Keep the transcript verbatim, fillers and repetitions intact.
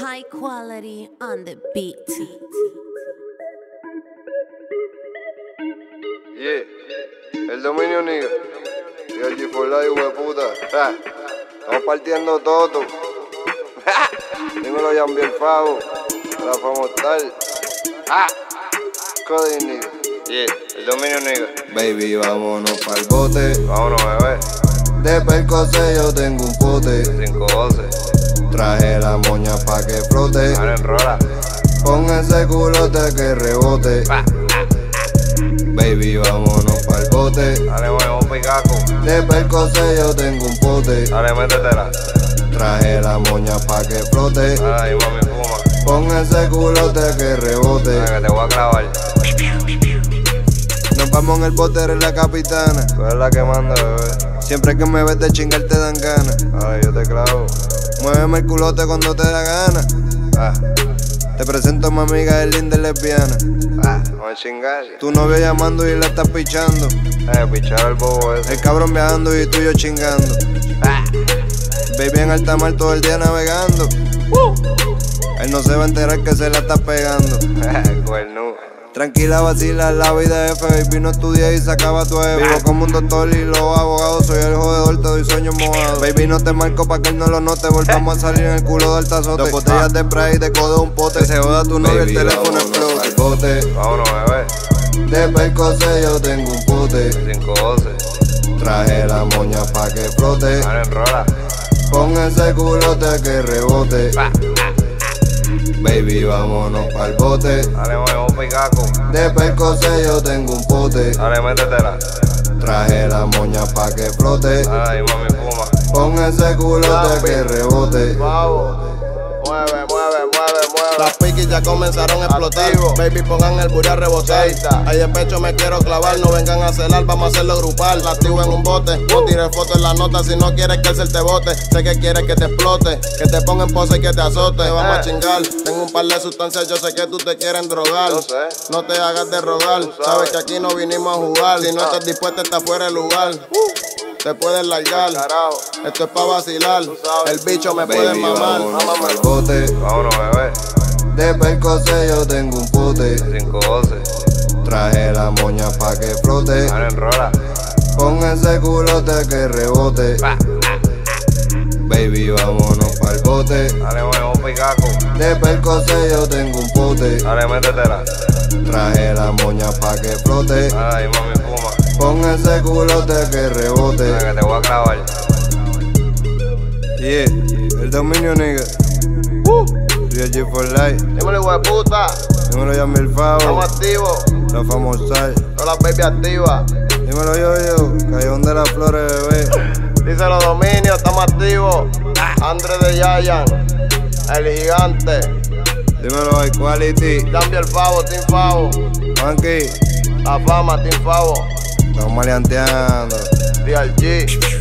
High quality on the beat. Yeah, el dominio nigga. Y el G cuatro Live, hueputa. Ja. Estamos partiendo todo. Dímelo, Yambi el Favo. La fama tal. Ah. Cody nigga. Yeah, el dominio nigga. Baby, vámonos pa'l bote. Vámonos, bebé. De Percocet yo tengo un pote. cinco doce. Traje la moña pa' que flote. Ahora enrola. Pon ese culote que rebote. Ah. Baby, vámonos pa'l bote. Dale, vamos picaco. De Percocet yo tengo un pote. Dale, métetela. Traje la moña pa' que flote. Ay, mami, fuma. Pon ese culote que rebote. Ay, que te voy a clavar. Nos vamos en el bote, eres la capitana. Tú eres la que manda, bebé. Siempre que me ves de chingar te dan ganas. Ay, yo te clavo. Muéveme el culote cuando te da gana. Ah, Te presento a mi amiga, es linda y lesbiana. ah, vamos a chingar. Tu novio llamando y le estás pichando. Eh, pichar el bobo ese. El cabrón viajando y tú y yo chingando. Ah. Baby en alta mar todo el día navegando. Él no se va a enterar que se la está pegando. Cuerno. Tranquila, vacila, la vida es F. Baby no estudia y sacaba tu F. Vivo como un doctor y los abogados. Soy el jodedor, te doy sueños mojados. Baby no te marco pa' que él no lo note. Volvamos a salir en el culo del tazote. Dos botellas de spray, de codo un pote. Se joda tu novio, el teléfono explote. Bote. Vámonos, bebé. De Percocet yo tengo un pote. cinco doce. Traje la moña pa' que flote. Ahora enrola. Pon ese culote que rebote. Ah. Baby, vámonos pa'l bote. Dale, vamos picaco. De Percocet yo tengo un pote. Dale, métetela. Traje la moña pa' que flote. Ay, mami, fuma. Pon ese culote que rebote. Vamos. Mueve, mueve, mueve, mueve. Las piquis ya comenzaron a explotar. Activo. Baby, pongan el burro a rebotar. Seita. Ahí de pecho me quiero clavar. No vengan a celar, vamos a hacerlo grupal. La activo en un bote. No tires fotos en la nota si no quieres que el cel te bote. Sé que quieres que te explote. Que te ponga en pose y que te azote. Vamos a Eh. chingar. Tengo un par de sustancias, yo sé que tú te quieren drogar. Yo sé. No te hagas de rogar. Tú sabes. Sabes que aquí no vinimos a jugar. Si no estás dispuesta, está fuera de lugar. Te puedes largar. Carajo. Esto es pa' vacilar. sabes. El bicho me puede Baby, mamar. vámonos pa'l bote. Vámonos, bebé. De Percocet yo tengo un pote. cinco doce. Traje la moña pa' que flote. Ahora enrola. Pon ese culote que rebote. Ah. Baby, vámonos pa'l bote. Dale, vamos picaco. De Percocet yo tengo un pote. Dale, métetela. Traje la moña pa' que flote. Ay, mami, fuma. Pon ese culote que rebote. Ay, que te voy a clavar. Yeah, el dominio nigga. Y el G cuatro Live. Dímelo, hijo de puta. Dímelo, Yambi el Favo. Estamos activos. La famosa. Todas las baby activas. Dímelo, yo, yo. Callejón de las Flores, bebé. Dice los dominios, estamos activos. Andrés de Yayan. El gigante. Dímelo, High Quality. Cambia el Favo, Team Favo. Funky. La fama, Team Favo. Estamos maleanteando. Real G.